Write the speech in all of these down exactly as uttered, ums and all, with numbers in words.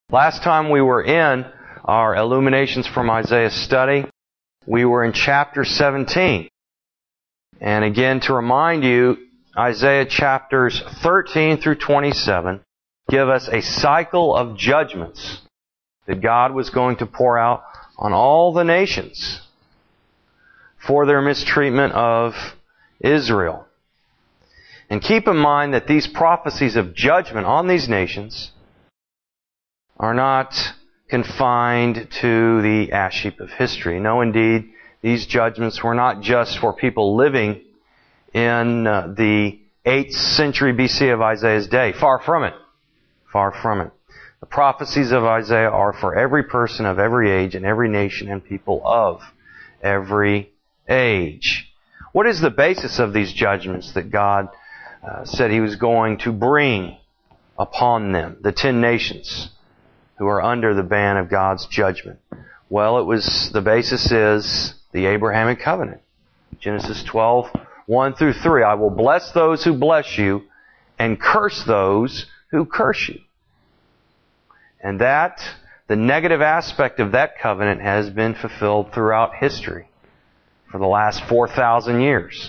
Last time we were in our Illuminations from Isaiah study, we were in chapter seventeen. And again, to remind you, Isaiah chapters thirteen through twenty-seven give us a cycle of judgments that God was going to pour out on all the nations for their mistreatment of Israel. And keep in mind that these prophecies of judgment on these nations are not confined to the ash heap of history. No, indeed, these judgments were not just for people living in uh, the eighth century B C of Isaiah's day. Far from it. Far from it. The prophecies of Isaiah are for every person of every age and every nation and people of every age. What is the basis of these judgments that God uh, said He was going to bring upon them, the ten nations who are under the ban of God's judgment? Well, it was, the basis is the Abrahamic covenant. Genesis twelve, one through three. I will bless those who bless you and curse those who curse you. And that, the negative aspect of that covenant has been fulfilled throughout history for the last four thousand years.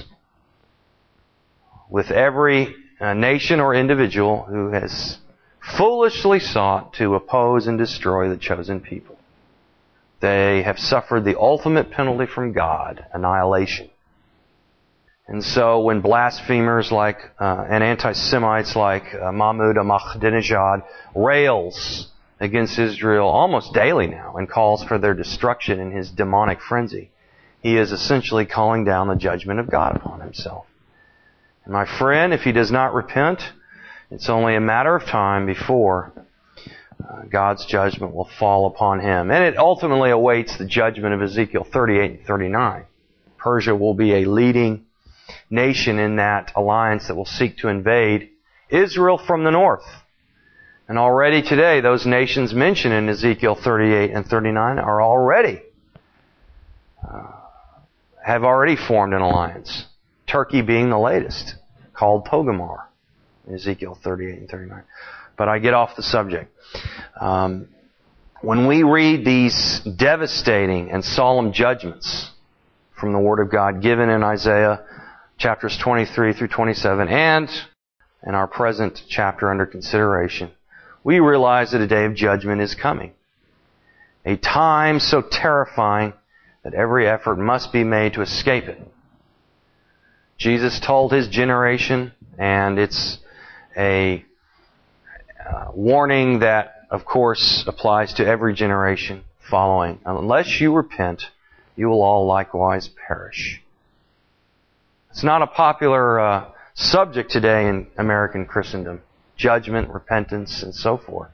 With every uh, nation or individual who has foolishly sought to oppose and destroy the chosen people. They have suffered the ultimate penalty from God, annihilation. And so when blasphemers like uh, and anti-Semites like uh, Mahmoud Ahmadinejad rails against Israel almost daily now and calls for their destruction in his demonic frenzy, he is essentially calling down the judgment of God upon himself. And my friend, if he does not repent, it's only a matter of time before uh, God's judgment will fall upon him. And it ultimately awaits the judgment of Ezekiel thirty-eight and thirty-nine. Persia will be a leading nation in that alliance that will seek to invade Israel from the north. And already today, those nations mentioned in Ezekiel thirty-eight and thirty-nine are already, uh, have already formed an alliance. Turkey being the latest, called Togarmah. Ezekiel thirty-eight and thirty-nine. But I get off the subject. Um, when we read these devastating and solemn judgments from the Word of God given in Isaiah chapters twenty-three through twenty-seven and in our present chapter under consideration, we realize that a day of judgment is coming. A time so terrifying that every effort must be made to escape it. Jesus told His generation, and it's a uh, warning that, of course, applies to every generation following. Unless you repent, you will all likewise perish. It's not a popular uh, subject today in American Christendom. Judgment, repentance, and so forth.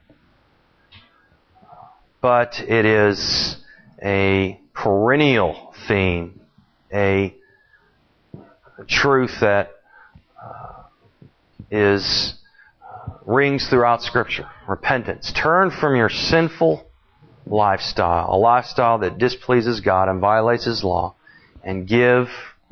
But it is a perennial theme, a truth that uh, is uh, rings throughout Scripture. Repentance. Turn from your sinful lifestyle, a lifestyle that displeases God and violates His law, and give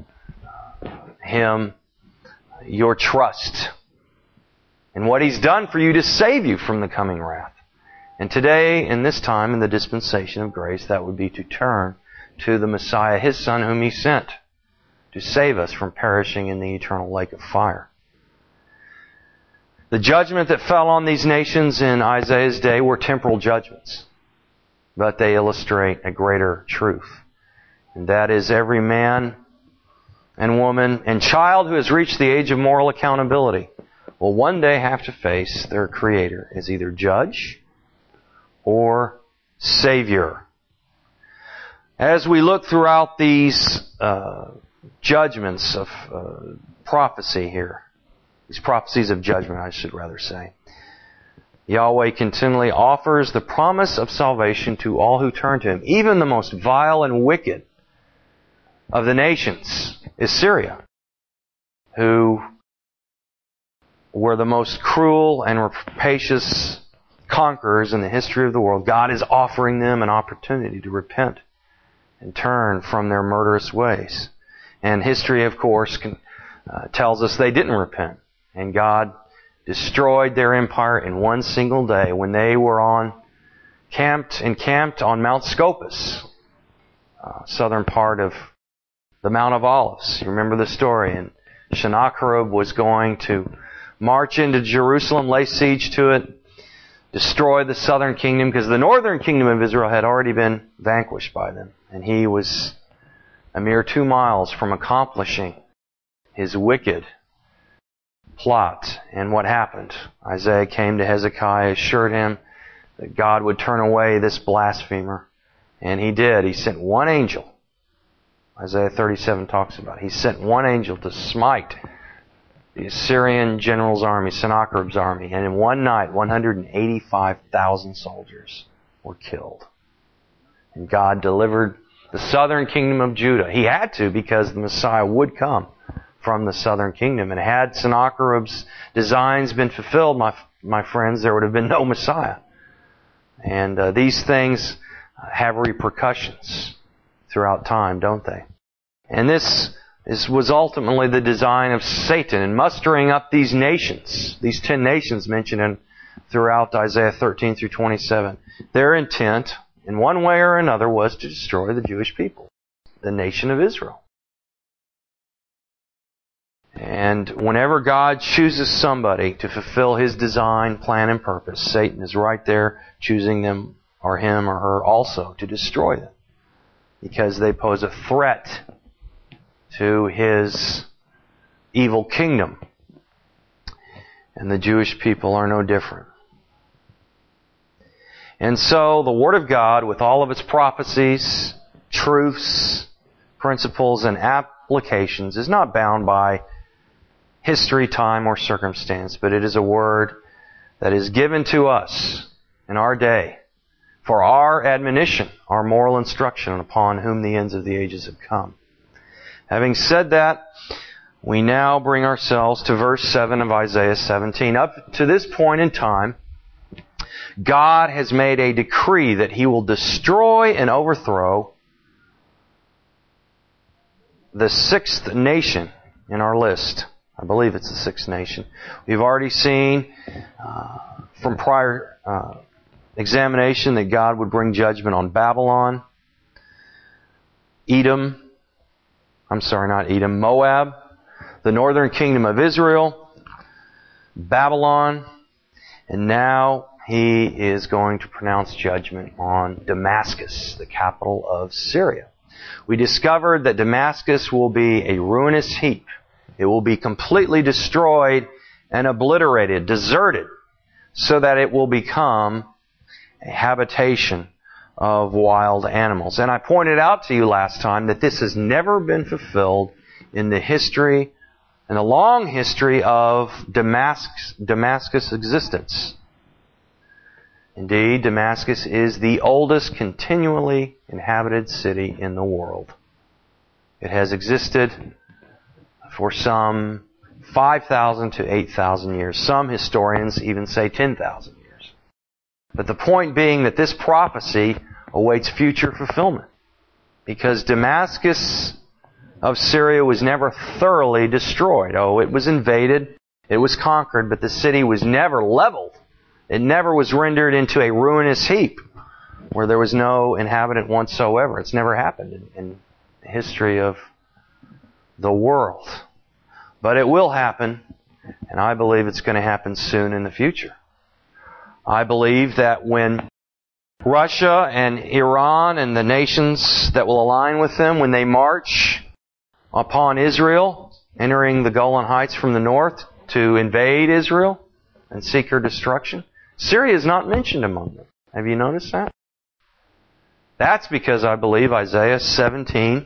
Him your trust in what He's done for you to save you from the coming wrath. And today, in this time, in the dispensation of grace, that would be to turn to the Messiah, His Son, whom He sent to save us from perishing in the eternal lake of fire. The judgment that fell on these nations in Isaiah's day were temporal judgments, but they illustrate a greater truth. And that is every man and woman and child who has reached the age of moral accountability will one day have to face their Creator as either judge or Savior. As we look throughout these uh, judgments of uh, prophecy here, these prophecies of judgment, I should rather say, Yahweh continually offers the promise of salvation to all who turn to Him. Even the most vile and wicked of the nations is Syria, who were the most cruel and rapacious conquerors in the history of the world. God is offering them an opportunity to repent and turn from their murderous ways. And history, of course, can, uh, tells us they didn't repent. And God destroyed their empire in one single day when they were on camped, encamped on Mount Scopus, uh, southern part of the Mount of Olives. You remember the story. And Sennacherib was going to march into Jerusalem, lay siege to it, destroy the southern kingdom, because the northern kingdom of Israel had already been vanquished by them. And he was a mere two miles from accomplishing his wicked plot. And what happened? Isaiah came to Hezekiah, assured him that God would turn away this blasphemer. And he did. He sent one angel. Isaiah thirty-seven talks about it. He sent one angel to smite the Assyrian general's army, Sennacherib's army. And in one night, one hundred eighty-five thousand soldiers were killed. And God delivered the southern kingdom of Judah. He had to, because the Messiah would come from the southern kingdom. And had Sennacherib's designs been fulfilled, my my friends, there would have been no Messiah. And uh, these things have repercussions throughout time, don't they? And this, this was ultimately the design of Satan in mustering up these nations, these ten nations mentioned in, throughout Isaiah thirteen through twenty-seven. Their intent, in one way or another, was to destroy the Jewish people, the nation of Israel. And whenever God chooses somebody to fulfill His design, plan, and purpose, Satan is right there choosing them, or him or her also, to destroy them, because they pose a threat to his evil kingdom. And the Jewish people are no different. And so the Word of God, with all of its prophecies, truths, principles, and applications, is not bound by history, time, or circumstance, but it is a Word that is given to us in our day for our admonition, our moral instruction, upon whom the ends of the ages have come. Having said that, we now bring ourselves to verse seven of Isaiah seventeen. Up to this point in time, God has made a decree that He will destroy and overthrow the sixth nation in our list. I believe it's the sixth nation. We've already seen uh, from prior uh, examination that God would bring judgment on Babylon, Edom, I'm sorry, not Edom, Moab, the northern kingdom of Israel, Babylon, and now He is going to pronounce judgment on Damascus, the capital of Syria. We discovered that Damascus will be a ruinous heap. It will be completely destroyed and obliterated, deserted, so that it will become a habitation of wild animals. And I pointed out to you last time that this has never been fulfilled in the history, in the long history of Damascus, Damascus' existence. Indeed, Damascus is the oldest continually inhabited city in the world. It has existed for some five thousand to eight thousand years. Some historians even say ten thousand years. But the point being that this prophecy awaits future fulfillment, because Damascus of Syria was never thoroughly destroyed. Oh, it was invaded, it was conquered, but the city was never leveled. It never was rendered into a ruinous heap where there was no inhabitant whatsoever. It's never happened in, in the history of the world. But it will happen, and I believe it's going to happen soon in the future. I believe that when Russia and Iran and the nations that will align with them, when they march upon Israel, entering the Golan Heights from the north to invade Israel and seek her destruction, Syria is not mentioned among them. Have you noticed that? That's because I believe Isaiah seventeen,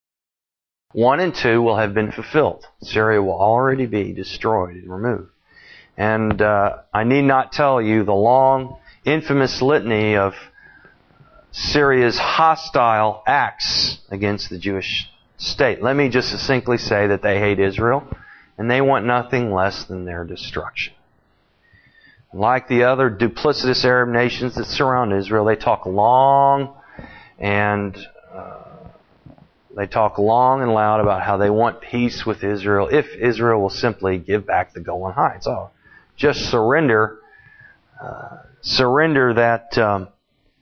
one and two will have been fulfilled. Syria will already be destroyed and removed. And uh, I need not tell you the long, infamous litany of Syria's hostile acts against the Jewish state. Let me just succinctly say that they hate Israel, and they want nothing less than their destruction. Like the other duplicitous Arab nations that surround Israel, they talk long and uh, they talk long and loud about how they want peace with Israel if Israel will simply give back the Golan Heights. Oh, just surrender, uh, surrender that um,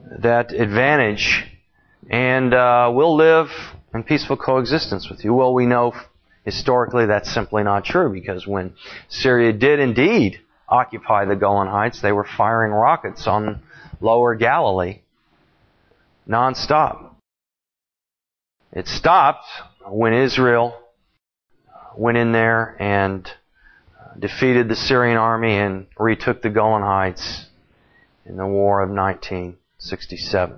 that advantage, and uh, we'll live in peaceful coexistence with you. Well, we know historically that's simply not true, because when Syria did indeed occupy the Golan Heights, they were firing rockets on Lower Galilee nonstop. It stopped when Israel went in there and defeated the Syrian army and retook the Golan Heights in the War of nineteen sixty-seven.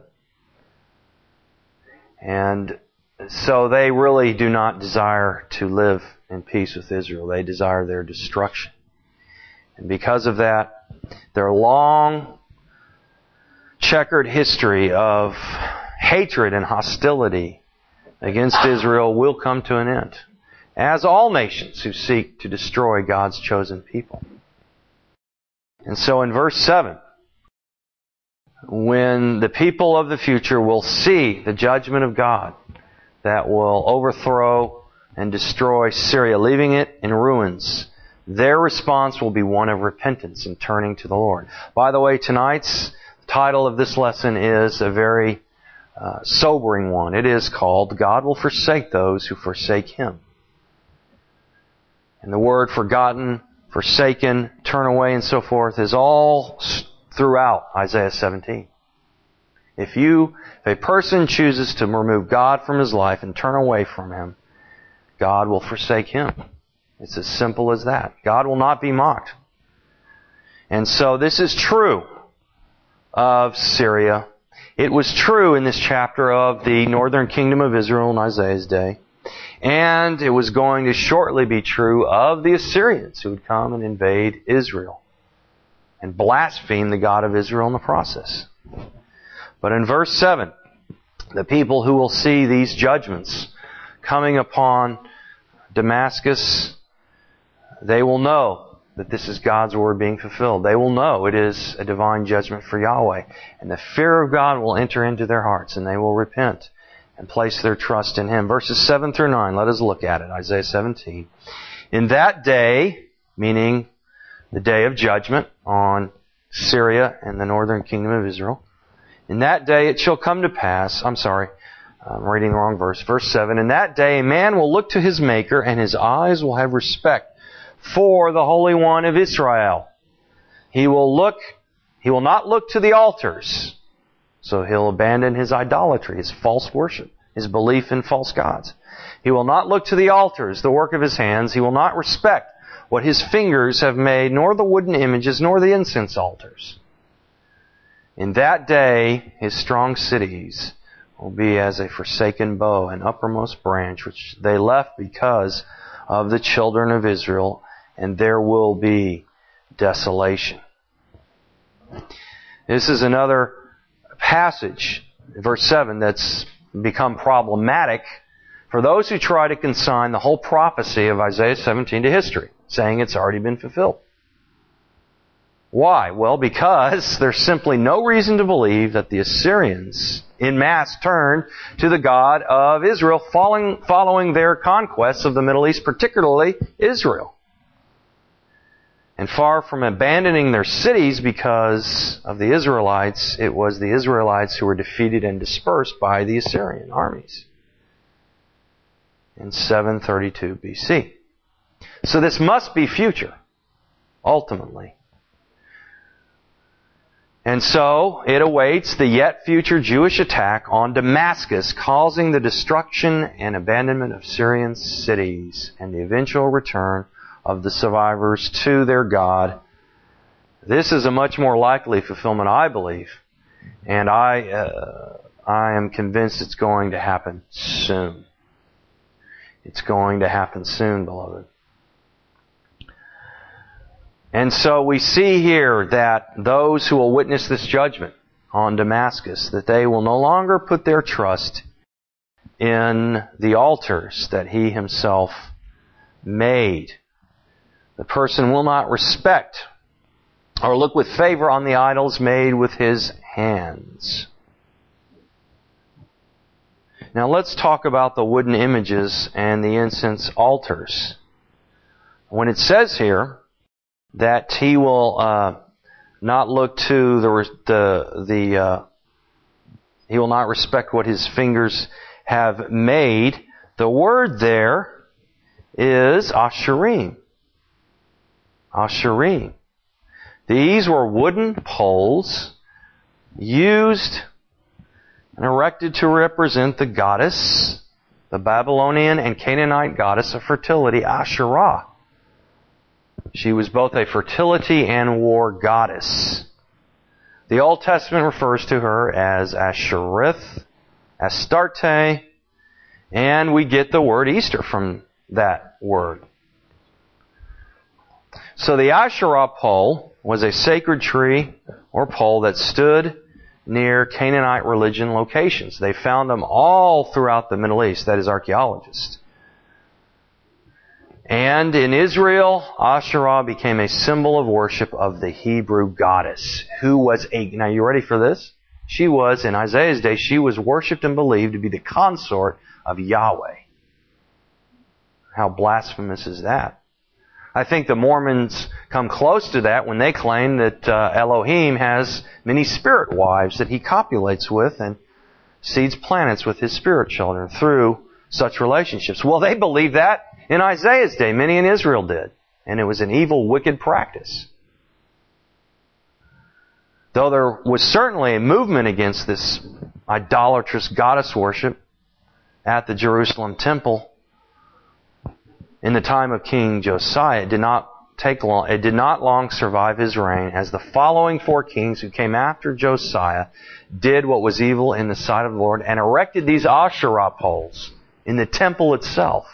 And so they really do not desire to live in peace with Israel. They desire their destruction. And because of that, their long checkered history of hatred and hostility against Israel will come to an end, as all nations who seek to destroy God's chosen people. And so in verse seven, when the people of the future will see the judgment of God that will overthrow and destroy Syria, leaving it in ruins, their response will be one of repentance and turning to the Lord. By the way, tonight's title of this lesson is a very uh, sobering one. It is called, God Will Forsake Those Who Forsake Him. And the word forgotten, forsaken, turn away, and so forth is all throughout Isaiah seventeen. If you, if a person chooses to remove God from his life and turn away from Him, God will forsake him. It's as simple as that. God will not be mocked. And so this is true of Syria. It was true in this chapter of the northern kingdom of Israel in Isaiah's day. And it was going to shortly be true of the Assyrians who would come and invade Israel and blaspheme the God of Israel in the process. But in verse seven, the people who will see these judgments coming upon Damascus, they will know that this is God's word being fulfilled. They will know it is a divine judgment for Yahweh. And the fear of God will enter into their hearts, and they will repent and place their trust in Him. Verses seven through nine, let us look at it. Isaiah seventeen. In that day, meaning the day of judgment on Syria and the northern kingdom of Israel, in that day it shall come to pass, I'm sorry, I'm reading the wrong verse, verse seven, in that day a man will look to his Maker, and his eyes will have respect for the Holy One of Israel. He will look, he will not look to the altars, so he'll abandon his idolatry, his false worship, his belief in false gods. He will not look to the altars, the work of his hands. He will not respect what his fingers have made, nor the wooden images, nor the incense altars. In that day, his strong cities will be as a forsaken bow, an uppermost branch, which they left because of the children of Israel, and there will be desolation. This is another passage, verse seven, that's become problematic for those who try to consign the whole prophecy of Isaiah seventeen to history, saying it's already been fulfilled. Why? Well, because there's simply no reason to believe that the Assyrians in mass turned to the God of Israel following, following their conquests of the Middle East, particularly Israel. And far from abandoning their cities because of the Israelites, it was the Israelites who were defeated and dispersed by the Assyrian armies in seven thirty-two B C. So this must be future, ultimately. And so it awaits the yet future Jewish attack on Damascus, causing the destruction and abandonment of Syrian cities and the eventual return of the survivors to their God. This is a much more likely fulfillment, I believe, and I uh, I am convinced it's going to happen soon. It's going to happen soon, beloved. And so we see here that those who will witness this judgment on Damascus, that they will no longer put their trust in the altars that he himself made. The person will not respect or look with favor on the idols made with his hands. Now let's talk about the wooden images and the incense altars. When it says here that he will uh, not look to the the the uh, He will not respect what his fingers have made. The word there is Asherim. Asherim. These were wooden poles used and erected to represent the goddess, the Babylonian and Canaanite goddess of fertility, Asherah. She was both a fertility and war goddess. The Old Testament refers to her as Asherith, Astarte, and we get the word Easter from that word. So the Asherah pole was a sacred tree or pole that stood near Canaanite religion locations. They found them all throughout the Middle East, that is, archaeologists. And in Israel, Asherah became a symbol of worship of the Hebrew goddess, who was a, now you ready for this? She was, in Isaiah's day, she was worshipped and believed to be the consort of Yahweh. How blasphemous is that? I think the Mormons come close to that when they claim that uh, Elohim has many spirit wives that he copulates with and seeds planets with his spirit children through such relationships. Well, they believed that in Isaiah's day. Many in Israel did. And it was an evil, wicked practice. Though there was certainly a movement against this idolatrous goddess worship at the Jerusalem temple in the time of King Josiah, it did not take long, it did not long survive his reign, as the following four kings who came after Josiah did what was evil in the sight of the Lord and erected these Asherah poles in the temple itself.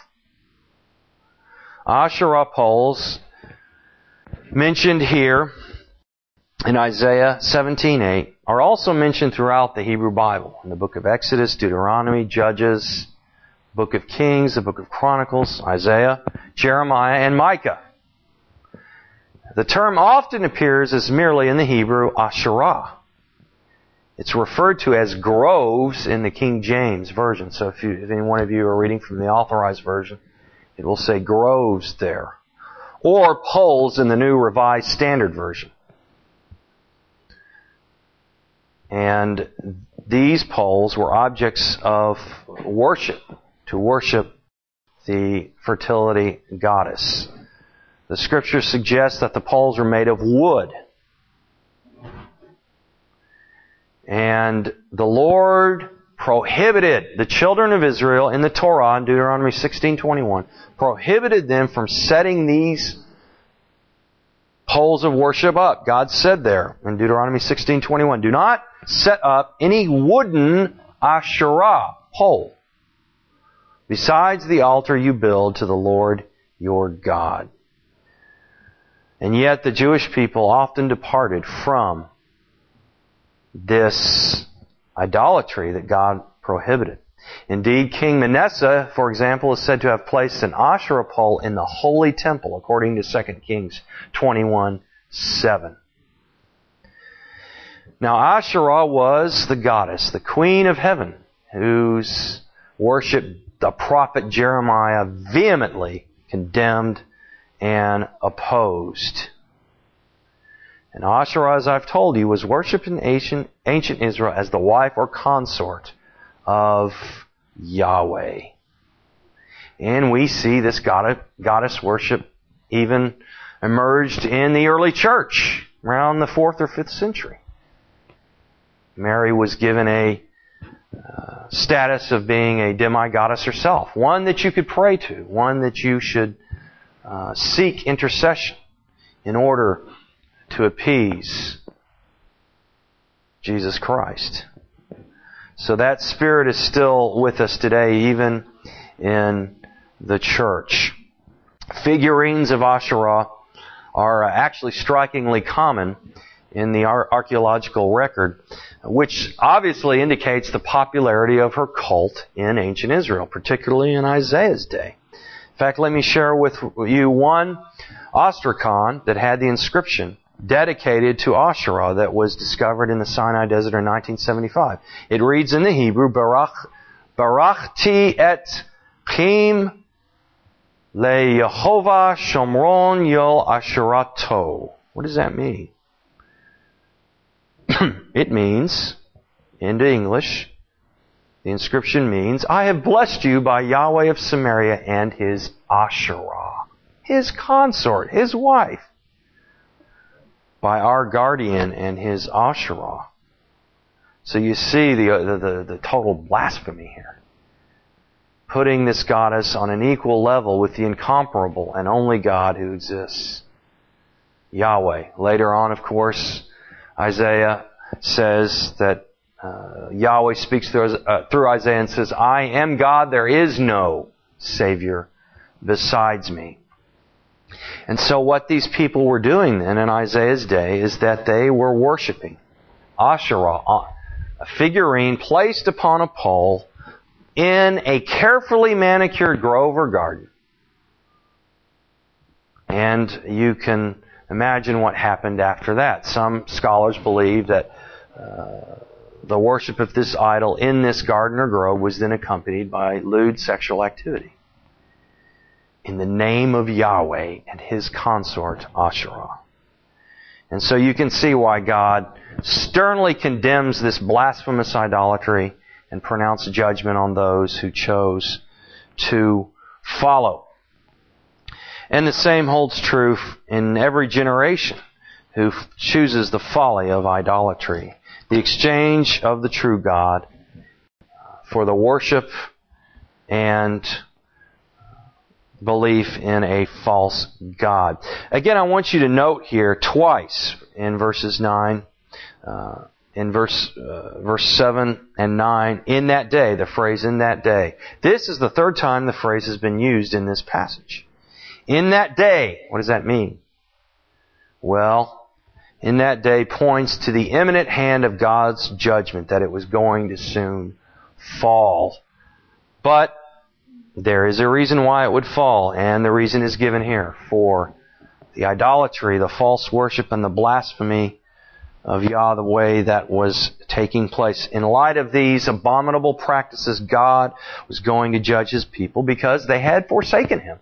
Asherah poles mentioned here in Isaiah seventeen eight are also mentioned throughout the Hebrew Bible, in the book of Exodus, Deuteronomy, Judges, Book of Kings, the Book of Chronicles, Isaiah, Jeremiah, and Micah. The term often appears as merely in the Hebrew Asherah. It's referred to as groves in the King James Version. So if, you, if any one of you are reading from the Authorized Version, it will say groves there. Or poles in the New Revised Standard Version. And these poles were objects of worship, to worship the fertility goddess. The Scripture suggests that the poles were made of wood. And the Lord prohibited the children of Israel in the Torah, in Deuteronomy sixteen twenty-one, prohibited them from setting these poles of worship up. God said there in Deuteronomy sixteen twenty-one, do not set up any wooden Asherah pole besides the altar you build to the Lord your God. And yet the Jewish people often departed from this idolatry that God prohibited. Indeed, King Manasseh, for example, is said to have placed an Asherah pole in the holy temple, according to Second Kings twenty-one seven. Now, Asherah was the goddess, the queen of heaven, whose worship the prophet Jeremiah vehemently condemned and opposed. And Asherah, as I've told you, was worshipped in ancient, ancient Israel as the wife or consort of Yahweh. And we see this goddess worship even emerged in the early church around the fourth or fifth century. Mary was given a uh, status of being a demi-goddess herself, one that you could pray to, one that you should uh, seek intercession in order to appease Jesus Christ. So that spirit is still with us today, even in the church. Figurines of Asherah are actually strikingly common in the archaeological record, which obviously indicates the popularity of her cult in ancient Israel, particularly in Isaiah's day. In fact, let me share with you one ostracon that had the inscription dedicated to Asherah that was discovered in the Sinai Desert in nineteen seventy-five. It reads in the Hebrew, Barach, Barachti et Chim le Yehovah Shomron Yol Asherato. What does that mean? It means, into English, the inscription means, I have blessed you by Yahweh of Samaria and his Asherah, his consort, his wife, by our guardian and his Asherah. So you see the, the, the, the total blasphemy here. Putting this goddess on an equal level with the incomparable and only God who exists, Yahweh. Later on, of course, Isaiah says that uh, Yahweh speaks through, uh, through Isaiah and says, I am God, there is no Savior besides me. And so what these people were doing then in Isaiah's day is that they were worshiping Asherah, a figurine placed upon a pole in a carefully manicured grove or garden. And you can imagine what happened after that. Some scholars believe that uh, the worship of this idol in this garden or grove was then accompanied by lewd sexual activity in the name of Yahweh and his consort Asherah. And so you can see why God sternly condemns this blasphemous idolatry and pronounced judgment on those who chose to follow. And the same holds true in every generation who chooses the folly of idolatry, the exchange of the true God for the worship and belief in a false God. Again, I want you to note here twice in verses nine, uh, in verse uh, verse seven and nine, in that day, the phrase in that day. This is the third time the phrase has been used in this passage. In that day, what does that mean? Well, in that day points to the imminent hand of God's judgment, that it was going to soon fall. But there is a reason why it would fall, and the reason is given here. For the idolatry, the false worship, and the blasphemy of Yahweh that was taking place. In light of these abominable practices, God was going to judge His people because they had forsaken Him.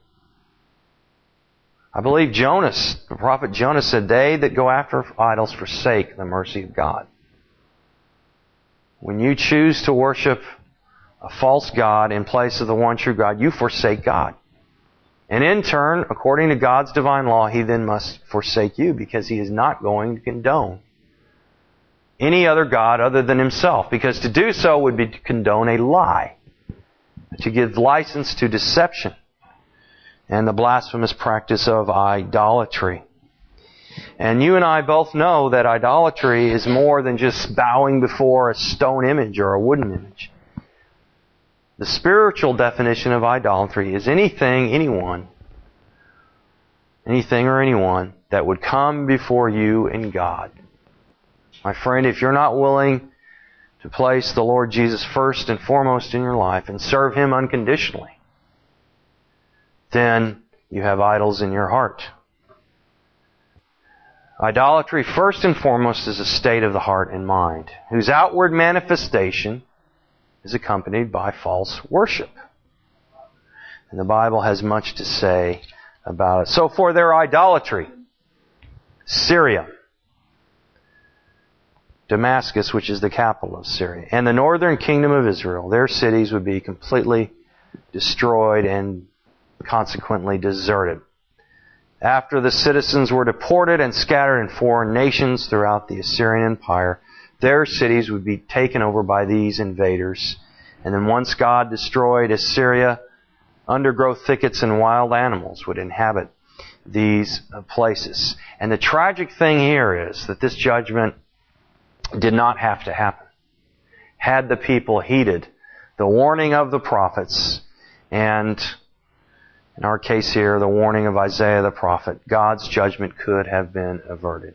I believe Jonas, the prophet Jonas, said, they that go after idols forsake the mercy of God. When you choose to worship a false god in place of the one true God, you forsake God. And in turn, according to God's divine law, He then must forsake you because He is not going to condone any other god other than Himself. Because to do so would be to condone a lie, to give license to deception and the blasphemous practice of idolatry. And you and I both know that idolatry is more than just bowing before a stone image or a wooden image. The spiritual definition of idolatry is anything, anyone, anything or anyone that would come before you and God. My friend, if you're not willing to place the Lord Jesus first and foremost in your life and serve Him unconditionally, then you have idols in your heart. Idolatry, first and foremost, is a state of the heart and mind, whose outward manifestation is accompanied by false worship. And the Bible has much to say about it. So for their idolatry, Syria, Damascus, which is the capital of Syria, and the northern kingdom of Israel, their cities would be completely destroyed and consequently deserted. After the citizens were deported and scattered in foreign nations throughout the Assyrian Empire, their cities would be taken over by these invaders. And then once God destroyed Assyria, undergrowth thickets and wild animals would inhabit these places. And the tragic thing here is that this judgment did not have to happen. Had the people heeded the warning of the prophets, and in our case here, the warning of Isaiah the prophet, God's judgment could have been averted.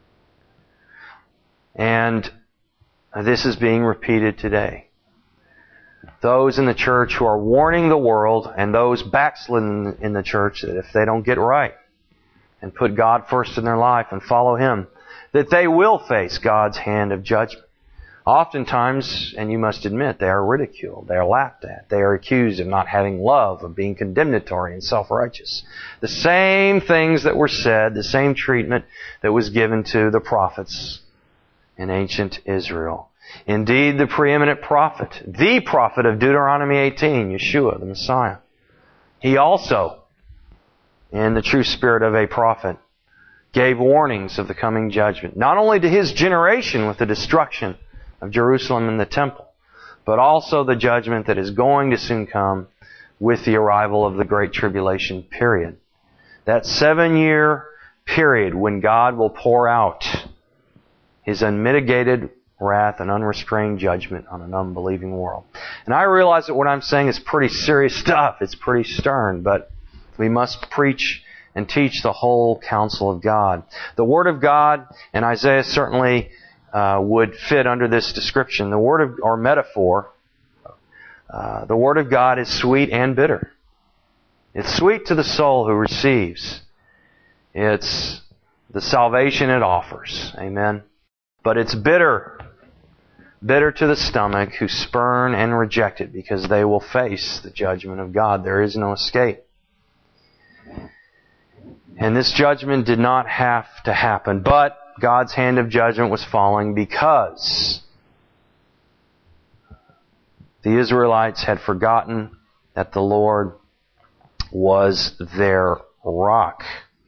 And this is being repeated today. Those in the church who are warning the world and those backslidden in the church that if they don't get right and put God first in their life and follow Him, that they will face God's hand of judgment. Oftentimes, and you must admit, they are ridiculed, they are laughed at, they are accused of not having love, of being condemnatory and self-righteous. The same things that were said, the same treatment that was given to the prophets in ancient Israel. Indeed, the preeminent prophet, the prophet of Deuteronomy eighteen, Yeshua, the Messiah, he also, in the true spirit of a prophet, gave warnings of the coming judgment, not only to his generation with the destruction of Jerusalem and the temple, but also the judgment that is going to soon come with the arrival of the Great Tribulation period. That seven-year period when God will pour out His unmitigated wrath and unrestrained judgment on an unbelieving world. And I realize that what I'm saying is pretty serious stuff. It's pretty stern, but we must preach and teach the whole counsel of God. The Word of God, and Isaiah certainly uh, would fit under this description. The Word of, or metaphor, uh, the Word of God is sweet and bitter. It's sweet to the soul who receives. It's the salvation it offers. Amen. But it's bitter. Bitter to the stomach who spurn and reject it, because they will face the judgment of God. There is no escape. And this judgment did not have to happen, but God's hand of judgment was falling because the Israelites had forgotten that the Lord was their rock.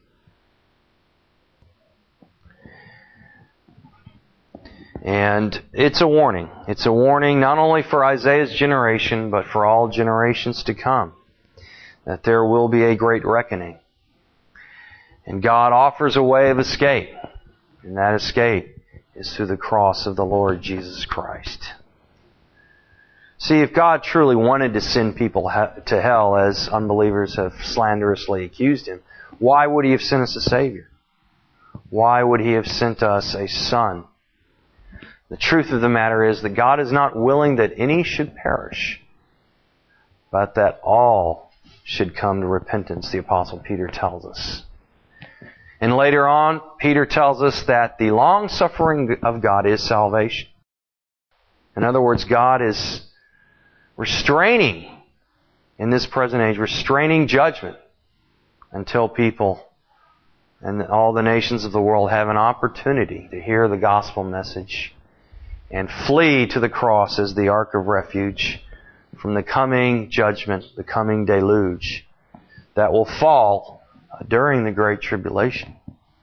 And it's a warning. It's a warning not only for Isaiah's generation, but for all generations to come, that there will be a great reckoning. And God offers a way of escape. And that escape is through the cross of the Lord Jesus Christ. See, if God truly wanted to send people to hell, as unbelievers have slanderously accused Him, why would He have sent us a Savior? Why would He have sent us a Son? The truth of the matter is that God is not willing that any should perish, but that all should come to repentance, the Apostle Peter tells us. And later on, Peter tells us that the long-suffering of God is salvation. In other words, God is restraining, in this present age, restraining judgment until people and all the nations of the world have an opportunity to hear the gospel message and flee to the cross as the ark of refuge from the coming judgment, the coming deluge that will fall during the Great Tribulation.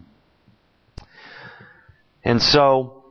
And so,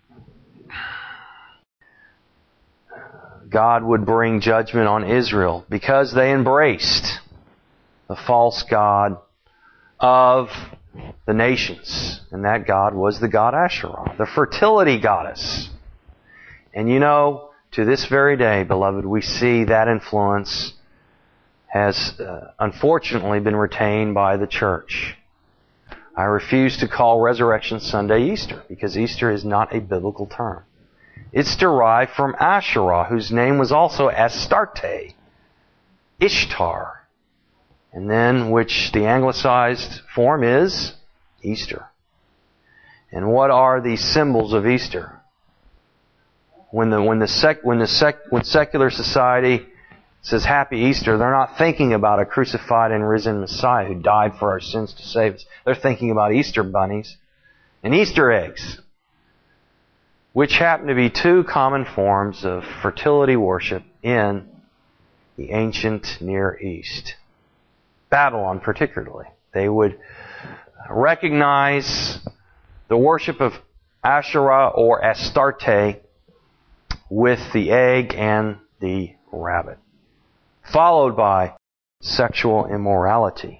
God would bring judgment on Israel because they embraced the false god of the nations. And that god was the god Asherah, the fertility goddess. And you know, to this very day, beloved, we see that influence has uh, unfortunately been retained by the church. I refuse to call Resurrection Sunday Easter, because Easter is not a biblical term. It's derived from Asherah, whose name was also Astarte, Ishtar, and then which the anglicized form is Easter. And what are the symbols of Easter? When the when the sec when the sec when secular society says Happy Easter, they're not thinking about a crucified and risen Messiah who died for our sins to save us. They're thinking about Easter bunnies and Easter eggs, which happen to be two common forms of fertility worship in the ancient Near East. Babylon particularly. They would recognize the worship of Asherah or Astarte with the egg and the rabbit, followed by sexual immorality.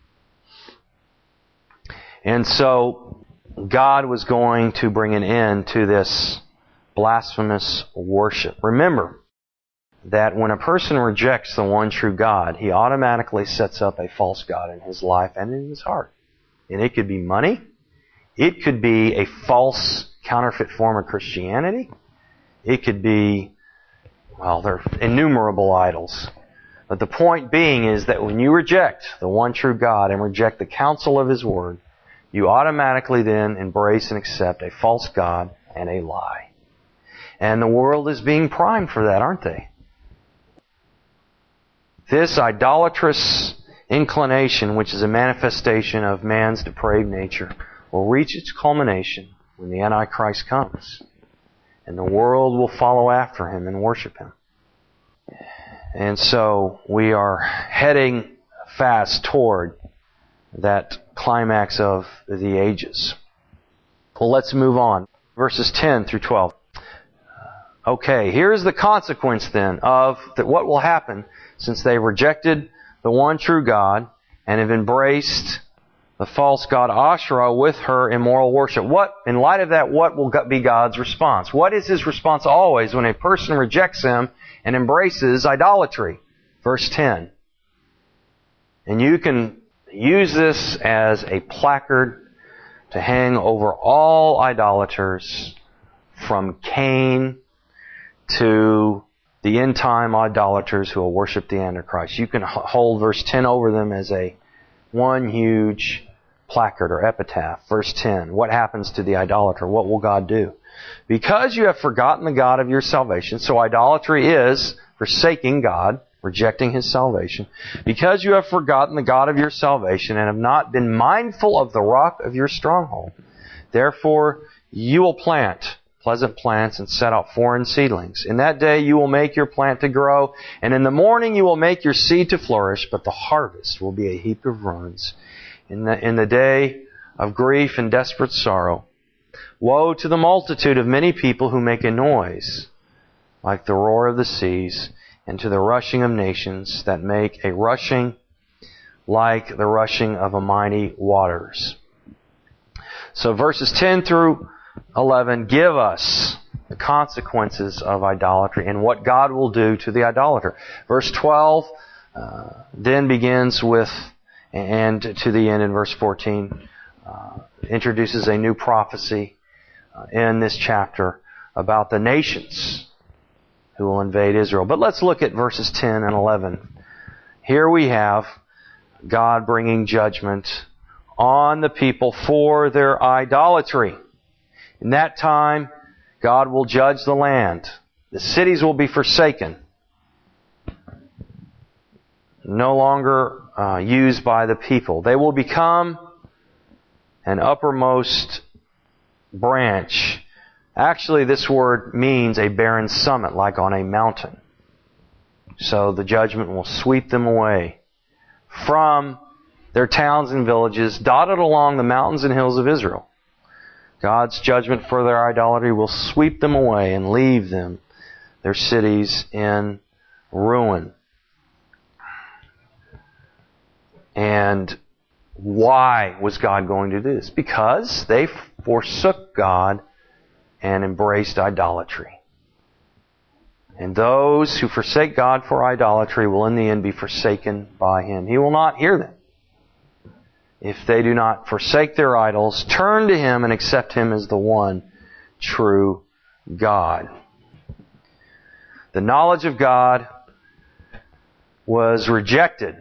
And so God was going to bring an end to this blasphemous worship. Remember that when a person rejects the one true God, he automatically sets up a false god in his life and in his heart. And it could be money. It could be a false counterfeit form of Christianity. It could be, well, there are innumerable idols. But the point being is that when you reject the one true God and reject the counsel of His Word, you automatically then embrace and accept a false god and a lie. And the world is being primed for that, aren't they? This idolatrous inclination, which is a manifestation of man's depraved nature, will reach its culmination when the Antichrist comes. and the world will follow after him and worship him. And so we are heading fast toward that climax of the ages. Well, let's move on. Verses ten through twelve. Okay, here's the consequence then of the, what will happen since they've rejected the one true God and have embraced the false god Asherah with her immoral worship. What, in light of that, what will be God's response? What is His response always when a person rejects Him and embraces idolatry? Verse ten. And you can use this as a placard to hang over all idolaters from Cain to the end-time idolaters who will worship the Antichrist. You can hold verse ten over them as a one huge placard or epitaph. Verse ten. What happens to the idolater? What will God do? Because you have forgotten the God of your salvation, so idolatry is forsaking God, rejecting His salvation. Because you have forgotten the God of your salvation and have not been mindful of the rock of your stronghold, therefore you will plant pleasant plants and set out foreign seedlings. In that day you will make your plant to grow, and in the morning you will make your seed to flourish, but the harvest will be a heap of ruins. In the, in the day of grief and desperate sorrow, woe to the multitude of many people who make a noise like the roar of the seas, and to the rushing of nations that make a rushing like the rushing of a mighty waters. So verses ten through eleven give us the consequences of idolatry and what God will do to the idolater. Verse twelve uh, then begins with, and to the end in verse fourteen, uh, introduces a new prophecy uh, in this chapter about the nations who will invade Israel. But let's look at verses ten and eleven. Here we have God bringing judgment on the people for their idolatry. In that time, God will judge the land. The cities will be forsaken, no longer uh, used by the people. They will become an uppermost branch. Actually, this word means a barren summit, like on a mountain. So the judgment will sweep them away from their towns and villages dotted along the mountains and hills of Israel. God's judgment for their idolatry will sweep them away and leave them, their cities, in ruin. And why was God going to do this? Because they forsook God and embraced idolatry. And those who forsake God for idolatry will in the end be forsaken by Him. He will not hear them if they do not forsake their idols, turn to Him, and accept Him as the one true God. The knowledge of God was rejected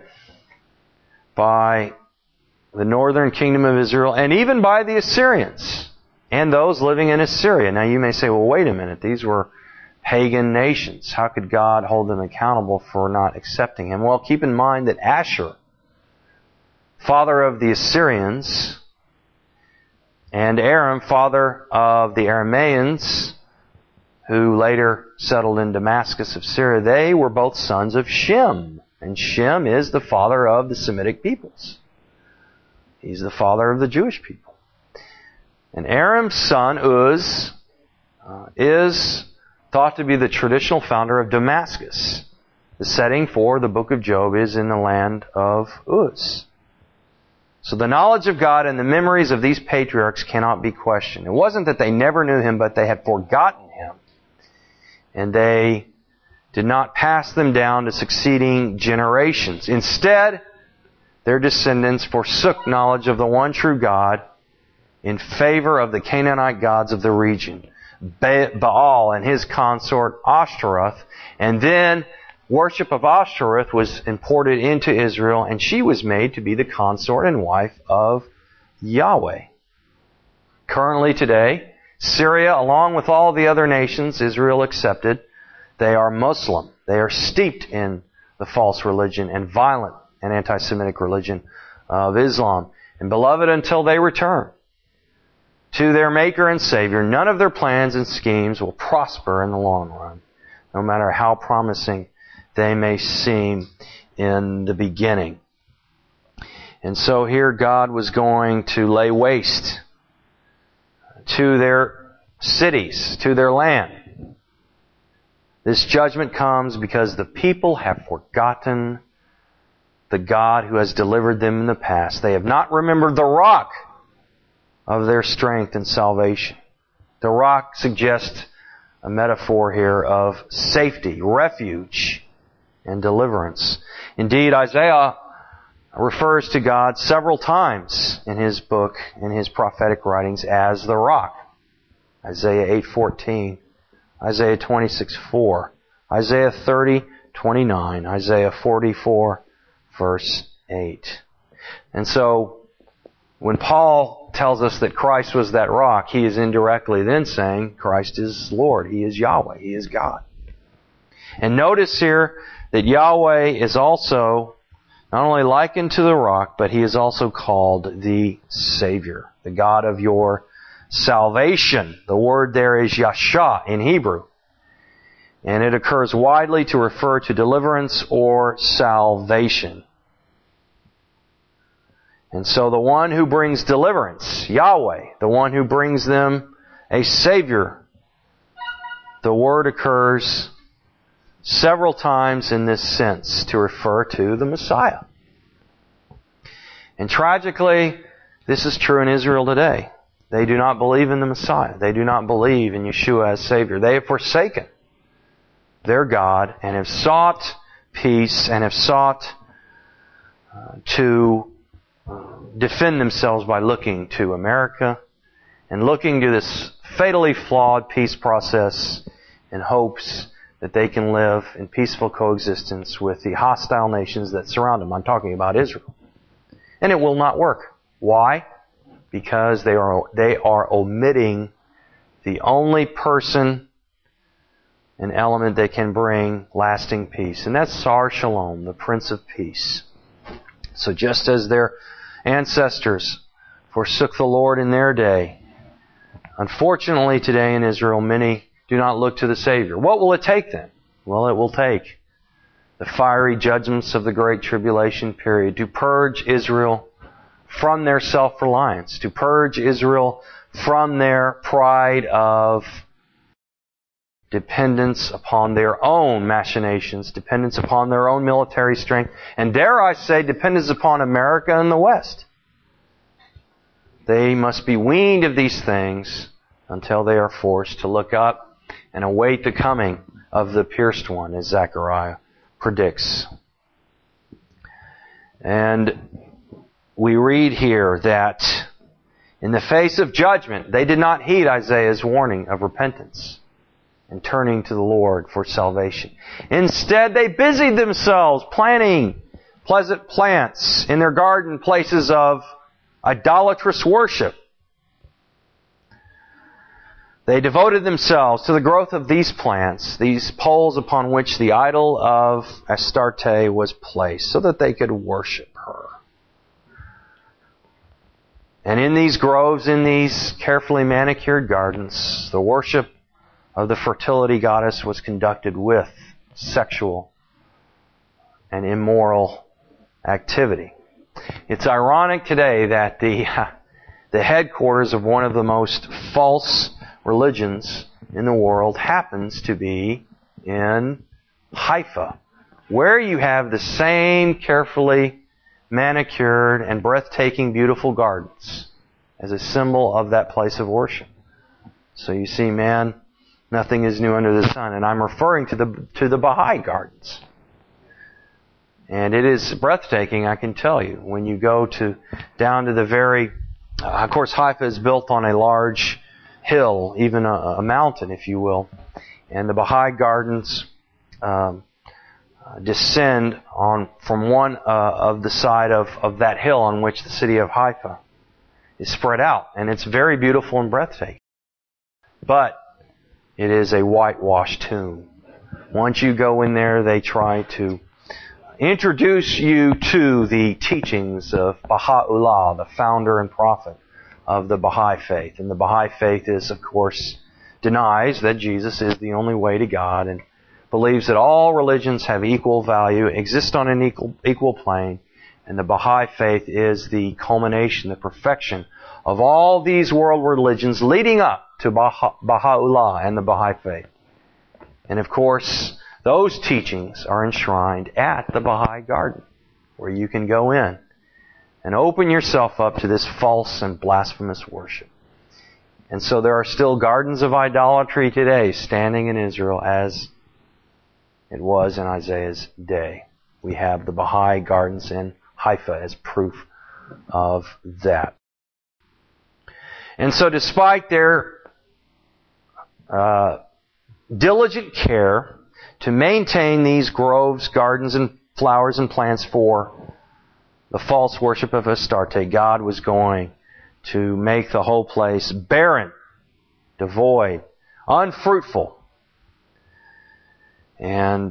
by the northern kingdom of Israel and even by the Assyrians and those living in Assyria. Now you may say, well, wait a minute. These were pagan nations. How could God hold them accountable for not accepting Him? Well, keep in mind that Ashur, father of the Assyrians, and Aram, father of the Arameans, who later settled in Damascus of Syria, they were both sons of Shem. And Shem is the father of the Semitic peoples. He's the father of the Jewish people. And Aram's son, Uz, uh, is thought to be the traditional founder of Damascus. The setting for the book of Job is in the land of Uz. So the knowledge of God and the memories of these patriarchs cannot be questioned. It wasn't that they never knew Him, but they had forgotten Him. And they did not pass them down to succeeding generations. Instead, their descendants forsook knowledge of the one true God in favor of the Canaanite gods of the region, Baal and his consort Ashtaroth, and then worship of Ashtoreth was imported into Israel, and she was made to be the consort and wife of Yahweh. Currently today, Syria, along with all the other nations, Israel accepted, they are Muslim. They are steeped in the false religion and violent and anti-Semitic religion of Islam. And beloved, until they return, to their Maker and Savior, none of their plans and schemes will prosper in the long run, no matter how promising they may seem in the beginning. And so here God was going to lay waste to their cities, to their land. This judgment comes because the people have forgotten the God who has delivered them in the past. They have not remembered the rock of their strength and salvation. The rock suggests a metaphor here of safety, refuge, and deliverance. Indeed, Isaiah refers to God several times in his book, in his prophetic writings, as the rock. Isaiah eight fourteen, Isaiah twenty-six four, Isaiah thirty twenty-nine, Isaiah forty-four verse eight. And so, when Paul tells us that Christ was that rock, he is indirectly then saying Christ is Lord. He is Yahweh. He is God. And notice here that Yahweh is also not only likened to the rock, but He is also called the Savior, the God of your salvation. The word there is Yasha in Hebrew. And it occurs widely to refer to deliverance or salvation. And so the one who brings deliverance, Yahweh, the one who brings them a Savior, the word occurs several times in this sense to refer to the Messiah. And tragically, this is true in Israel today. They do not believe in the Messiah. They do not believe in Yeshua as Savior. They have forsaken their God and have sought peace and have sought uh, to defend themselves by looking to America and looking to this fatally flawed peace process in hopes that they can live in peaceful coexistence with the hostile nations that surround them. I'm talking about Israel. And it will not work. Why? Because they are they are omitting the only person and element that can bring lasting peace. And that's Sar Shalom, the Prince of Peace. So just as their ancestors forsook the Lord in their day, unfortunately today in Israel, many do not look to the Savior. What will it take then? Well, it will take the fiery judgments of the Great Tribulation period to purge Israel from their self-reliance, to purge Israel from their pride of dependence upon their own machinations, dependence upon their own military strength, and dare I say, dependence upon America and the West. They must be weaned of these things until they are forced to look up and await the coming of the pierced one, as Zechariah predicts. And we read here that in the face of judgment, they did not heed Isaiah's warning of repentance and turning to the Lord for salvation. Instead, they busied themselves planting pleasant plants in their garden places of idolatrous worship. They devoted themselves to the growth of these plants, these poles upon which the idol of Astarte was placed, so that they could worship her. And in these groves, in these carefully manicured gardens, the worship of the fertility goddess was conducted with sexual and immoral activity. It's ironic today that the, the headquarters of one of the most false religions in the world happens to be in Haifa, where you have the same carefully manicured and breathtaking beautiful gardens as a symbol of that place of worship. So you see, man, nothing is new under the sun. And I'm referring to the to the Baha'i gardens. And it is breathtaking, I can tell you, when you go to down to the very... Uh, of course, Haifa is built on a large hill, even a, a mountain, if you will. And the Baha'i gardens um, uh, descend on from one uh, of the side of, of that hill on which the city of Haifa is spread out. And it's very beautiful and breathtaking. But it is a whitewashed tomb. Once you go in there, they try to introduce you to the teachings of Baha'u'llah, the founder and prophet of the Baha'i faith. And the Baha'i faith is, of course, denies that Jesus is the only way to God and believes that all religions have equal value, exist on an equal, equal plane, and the Baha'i faith is the culmination, the perfection of all these world religions leading up to Baha, Baha'u'llah and the Baha'i faith. And of course, those teachings are enshrined at the Baha'i Garden, where you can go in and open yourself up to this false and blasphemous worship. And so there are still gardens of idolatry today standing in Israel as it was in Isaiah's day. We have the Baha'i gardens in Haifa as proof of that. And so despite their uh, diligent care to maintain these groves, gardens, and flowers and plants for the false worship of Astarte, God was going to make the whole place barren, devoid, unfruitful. And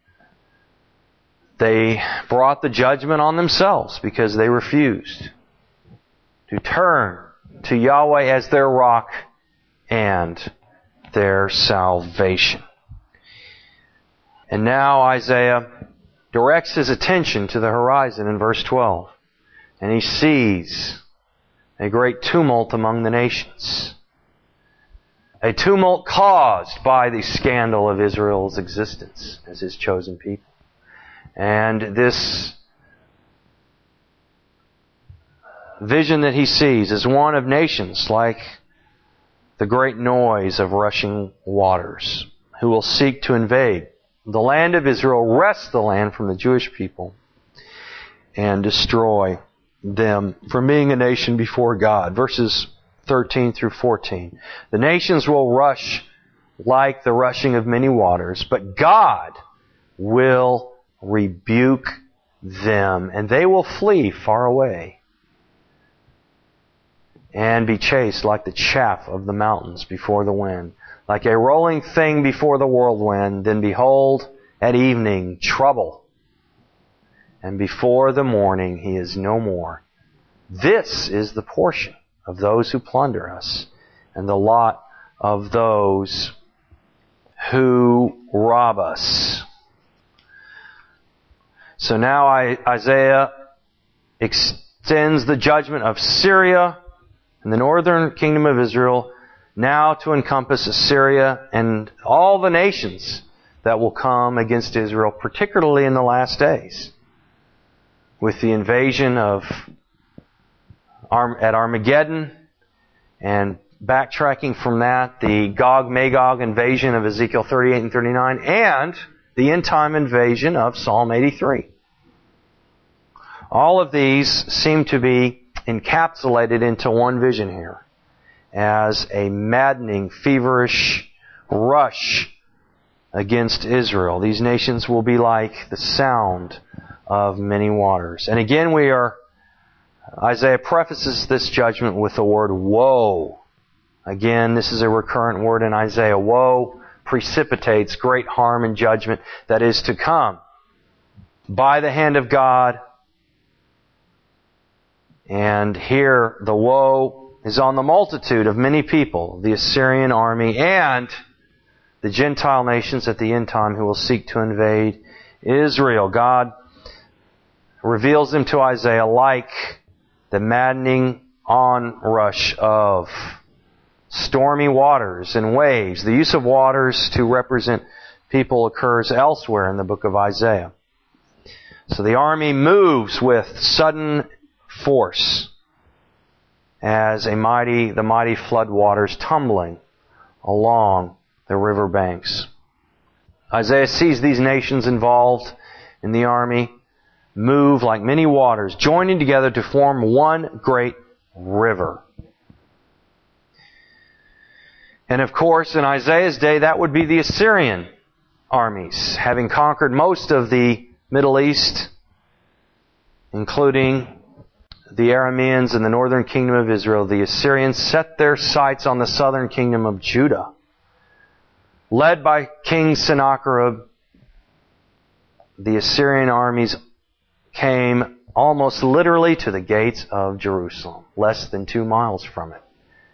they brought the judgment on themselves because they refused to turn to Yahweh as their rock and their salvation. And now Isaiah directs his attention to the horizon in verse twelve. And he sees a great tumult among the nations. A tumult caused by the scandal of Israel's existence as his chosen people. And this vision that he sees is one of nations like the great noise of rushing waters, who will seek to invade the land of Israel, wrest the land from the Jewish people, and destroy them from being a nation before God. Verses thirteen through fourteen. The nations will rush like the rushing of many waters, but God will rebuke them, and they will flee far away and be chased like the chaff of the mountains before the wind, like a rolling thing before the whirlwind. Then behold, at evening, trouble, and before the morning he is no more. This is the portion of those who plunder us, and the lot of those who rob us. So now Isaiah extends the judgment of Syria and the northern kingdom of Israel now to encompass Assyria and all the nations that will come against Israel, particularly in the last days, with the invasion of at Armageddon, and backtracking from that, the Gog-Magog invasion of Ezekiel thirty-eight and thirty-nine, and the end-time invasion of Psalm eighty-three. All of these seem to be encapsulated into one vision here, as a maddening, feverish rush against Israel. These nations will be like the sound of many waters. And again, we are, Isaiah prefaces this judgment with the word woe. Again, this is a recurrent word in Isaiah. Woe precipitates great harm and judgment that is to come by the hand of God. And here the woe is on the multitude of many people, the Assyrian army and the Gentile nations at the end time who will seek to invade Israel. God reveals them to Isaiah like the maddening onrush of stormy waters and waves. The use of waters to represent people occurs elsewhere in the book of Isaiah. So the army moves with sudden force as a mighty, the mighty flood waters tumbling along the river banks. Isaiah sees these nations involved in the army move like many waters, joining together to form one great river. And of course, in Isaiah's day, that would be the Assyrian armies, having conquered most of the Middle East, including the Arameans and the northern kingdom of Israel. The Assyrians set their sights on the southern kingdom of Judah. Led by King Sennacherib, the Assyrian armies came almost literally to the gates of Jerusalem, less than two miles from it.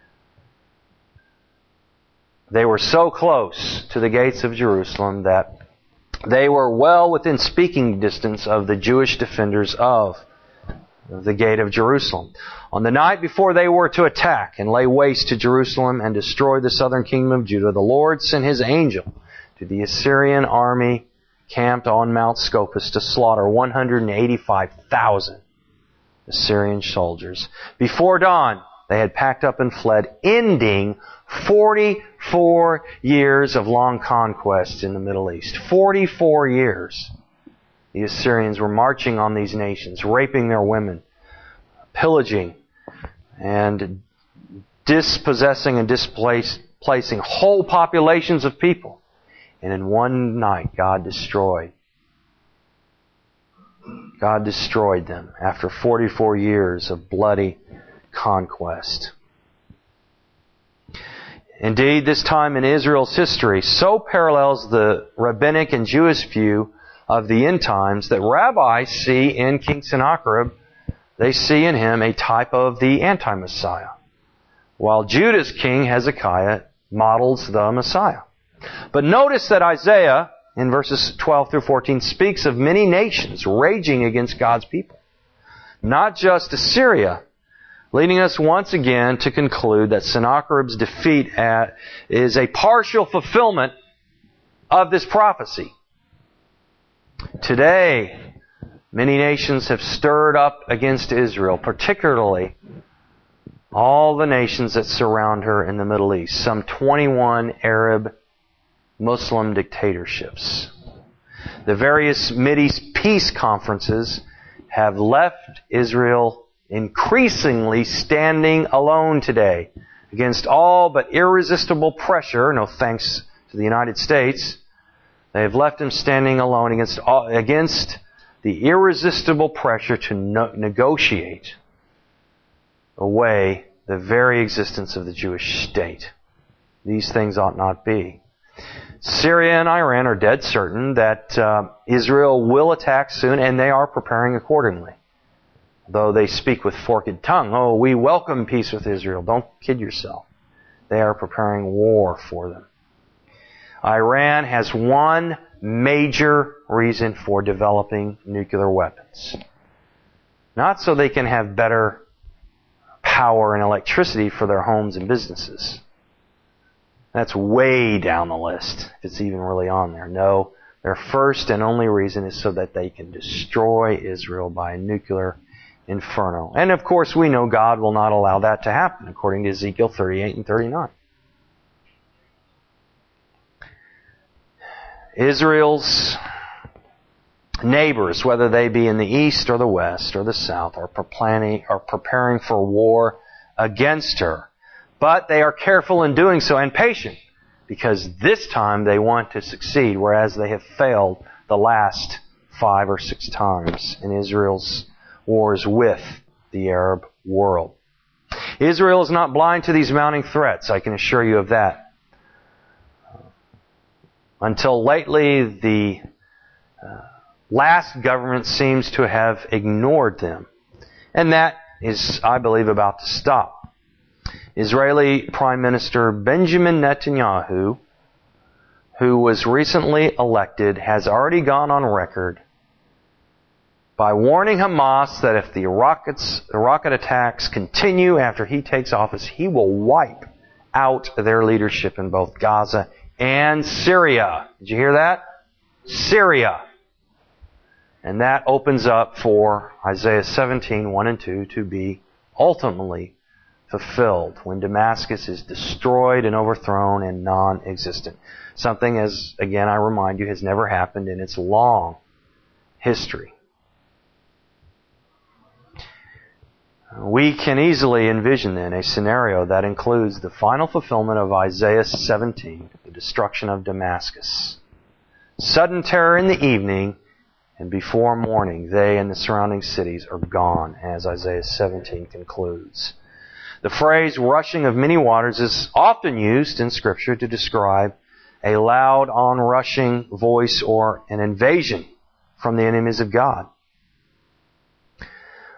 They were so close to the gates of Jerusalem that they were well within speaking distance of the Jewish defenders of the gate of Jerusalem. On the night before they were to attack and lay waste to Jerusalem and destroy the southern kingdom of Judah, the Lord sent His angel to the Assyrian army camped on Mount Scopus to slaughter one hundred eighty-five thousand Assyrian soldiers. Before dawn, they had packed up and fled, ending forty-four years of long conquest in the Middle East. forty-four years. The Assyrians were marching on these nations, raping their women, pillaging, and dispossessing and displacing whole populations of people. And in one night, God destroyed. God destroyed them after forty-four years of bloody conquest. Indeed, this time in Israel's history so parallels the rabbinic and Jewish view of the end times that rabbis see in King Sennacherib, they see in him a type of the anti-Messiah, while Judah's king Hezekiah models the Messiah. But notice that Isaiah, in verses twelve through fourteen, speaks of many nations raging against God's people, not just Assyria, leading us once again to conclude that Sennacherib's defeat at, is a partial fulfillment of this prophecy. Today, many nations have stirred up against Israel, particularly all the nations that surround her in the Middle East, some twenty-one Arab Muslim dictatorships. The various Mideast peace conferences have left Israel increasingly standing alone today against all but irresistible pressure, no thanks to the United States. They have left him standing alone against all, against the irresistible pressure to no, negotiate away the very existence of the Jewish state. These things ought not be. Syria and Iran are dead certain that uh, Israel will attack soon, and they are preparing accordingly. Though they speak with forked tongue, oh, we welcome peace with Israel. Don't kid yourself. They are preparing war for them. Iran has one major reason for developing nuclear weapons. Not so they can have better power and electricity for their homes and businesses. That's way down the list, if it's even really on there. No, their first and only reason is so that they can destroy Israel by a nuclear inferno. And of course we know God will not allow that to happen, according to Ezekiel thirty-eight and thirty-nine. Israel's neighbors, whether they be in the east or the west or the south, are planning, are preparing for war against her. But they are careful in doing so and patient, because this time they want to succeed, whereas they have failed the last five or six times in Israel's wars with the Arab world. Israel is not blind to these mounting threats, I can assure you of that. Until lately, the uh, last government seems to have ignored them. And that is, I believe, about to stop. Israeli Prime Minister Benjamin Netanyahu, who was recently elected, has already gone on record by warning Hamas that if the rockets, the rocket attacks continue after he takes office, he will wipe out their leadership in both Gaza and Syria. Did you hear that? Syria. And that opens up for Isaiah seventeen, one and two to be ultimately fulfilled when Damascus is destroyed and overthrown and non-existent. Something, as again I remind you, has never happened in its long history. We can easily envision then a scenario that includes the final fulfillment of Isaiah seventeen, the destruction of Damascus. Sudden terror in the evening, and before morning they and the surrounding cities are gone, as Isaiah seventeen concludes. The phrase rushing of many waters is often used in Scripture to describe a loud onrushing voice or an invasion from the enemies of God.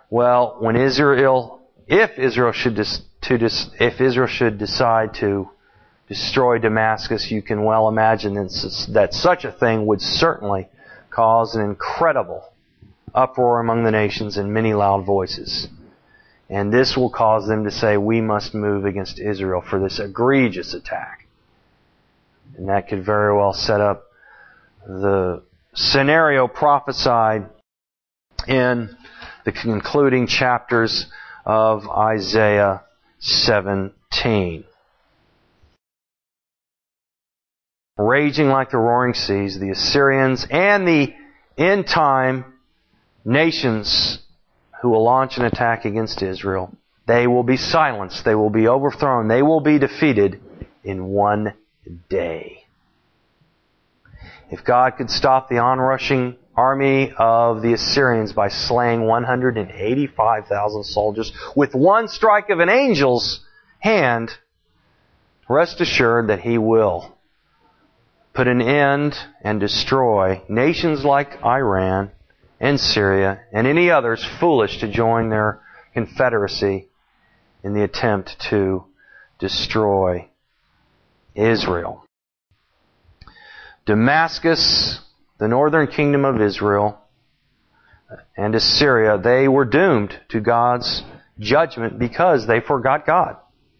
Well, when Israel, if Israel should dis, to dis, if Israel should decide to destroy Damascus, you can well imagine that such a thing would certainly cause an incredible uproar among the nations and many loud voices. And this will cause them to say, we must move against Israel for this egregious attack. And that could very well set up the scenario prophesied in the concluding chapters of Isaiah seventeen. Raging like the roaring seas, the Assyrians and the end-time nations who will launch an attack against Israel, they will be silenced, they will be overthrown, they will be defeated in one day. If God could stop the onrushing army of the Assyrians by slaying one hundred eighty-five thousand soldiers with one strike of an angel's hand, rest assured that He will put an end and destroy nations like Iran and Syria and any others foolish to join their confederacy in the attempt to destroy Israel. Damascus, the northern kingdom of Israel, and Assyria, they were doomed to God's judgment because they forgot God.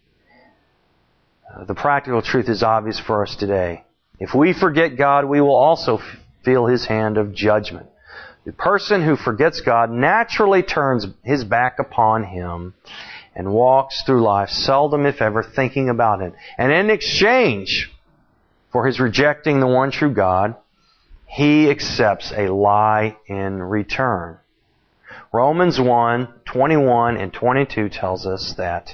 Uh, the practical truth is obvious for us today. If we forget God, we will also f- feel His hand of judgment. The person who forgets God naturally turns his back upon Him and walks through life, seldom if ever thinking about it. And in exchange for his rejecting the one true God, he accepts a lie in return. Romans one, twenty-one and twenty-two tells us that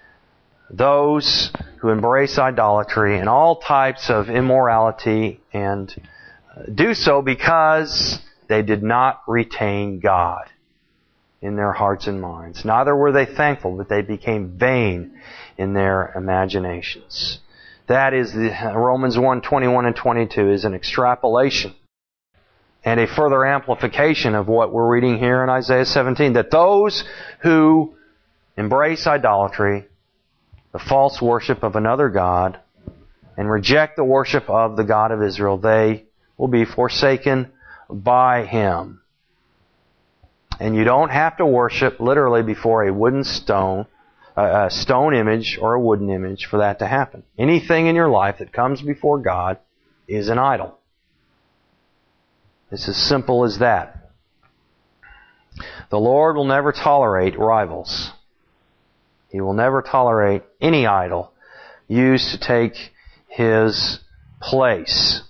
those who embrace idolatry and all types of immorality and do so because they did not retain God in their hearts and minds. Neither were they thankful, but they became vain in their imaginations. That is, the Romans one, twenty-one and twenty-two is an extrapolation and a further amplification of what we're reading here in Isaiah seventeen, that those who embrace idolatry, the false worship of another God, and reject the worship of the God of Israel, they will be forsaken by Him. And you don't have to worship literally before a wooden stone, a stone image or a wooden image for that to happen. Anything in your life that comes before God is an idol. It's as simple as that. The Lord will never tolerate rivals. He will never tolerate any idol used to take His place.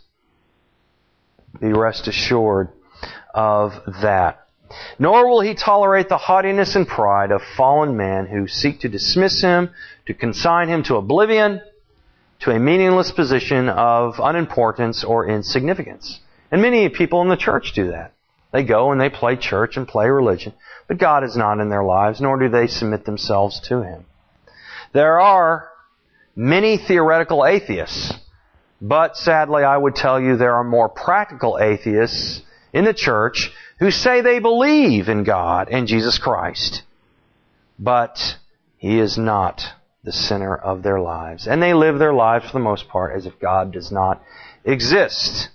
Be rest assured of that. Nor will He tolerate the haughtiness and pride of fallen men who seek to dismiss Him, to consign Him to oblivion, to a meaningless position of unimportance or insignificance. And many people in the church do that. They go and they play church and play religion, but God is not in their lives, nor do they submit themselves to Him. There are many theoretical atheists, but sadly I would tell you there are more practical atheists in the church who say they believe in God and Jesus Christ, but He is not the center of their lives. And they live their lives for the most part as if God does not exist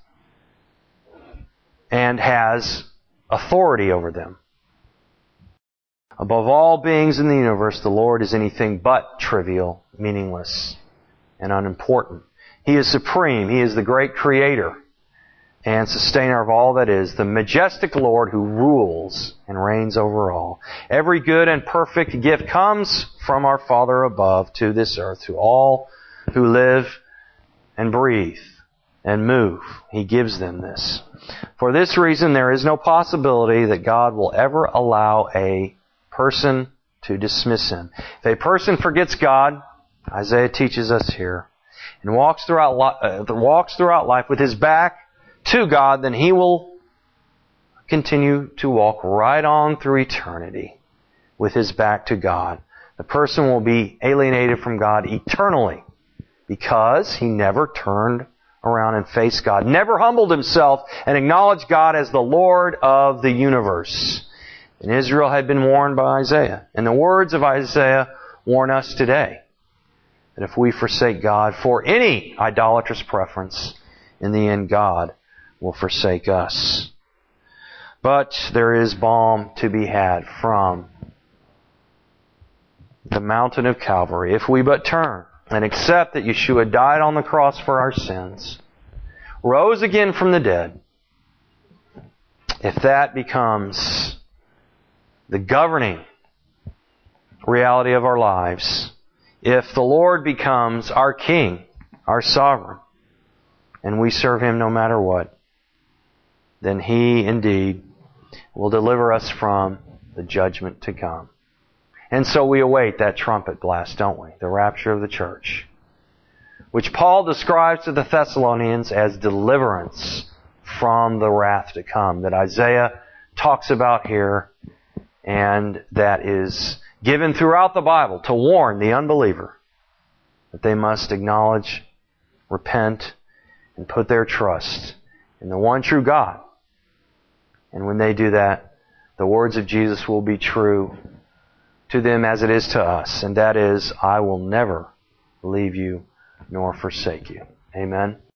and has authority over them. Above all beings in the universe, the Lord is anything but trivial, meaningless, and unimportant. He is supreme. He is the great creator and sustainer of all that is, the majestic Lord who rules and reigns over all. Every good and perfect gift comes from our Father above to this earth, to all who live and breathe and move. He gives them this. For this reason, there is no possibility that God will ever allow a person to dismiss Him. If a person forgets God, Isaiah teaches us here, and walks throughout, uh, walks throughout life with his back to God, then he will continue to walk right on through eternity with his back to God. The person will be alienated from God eternally because he never turned around and faced God, never humbled himself and acknowledged God as the Lord of the universe. And Israel had been warned by Isaiah. And the words of Isaiah warn us today that if we forsake God for any idolatrous preference, in the end God will forsake us. But there is balm to be had from the mountain of Calvary if we but turn and accept that Yeshua died on the cross for our sins, rose again from the dead. If that becomes the governing reality of our lives, if the Lord becomes our King, our sovereign, and we serve Him no matter what, then He indeed will deliver us from the judgment to come. And so we await that trumpet blast, don't we? The rapture of the church, which Paul describes to the Thessalonians as deliverance from the wrath to come, that Isaiah talks about here, and that is given throughout the Bible to warn the unbeliever that they must acknowledge, repent, and put their trust in the one true God. And when they do that, the words of Jesus will be true to them as it is to us, and that is, I will never leave you nor forsake you. Amen.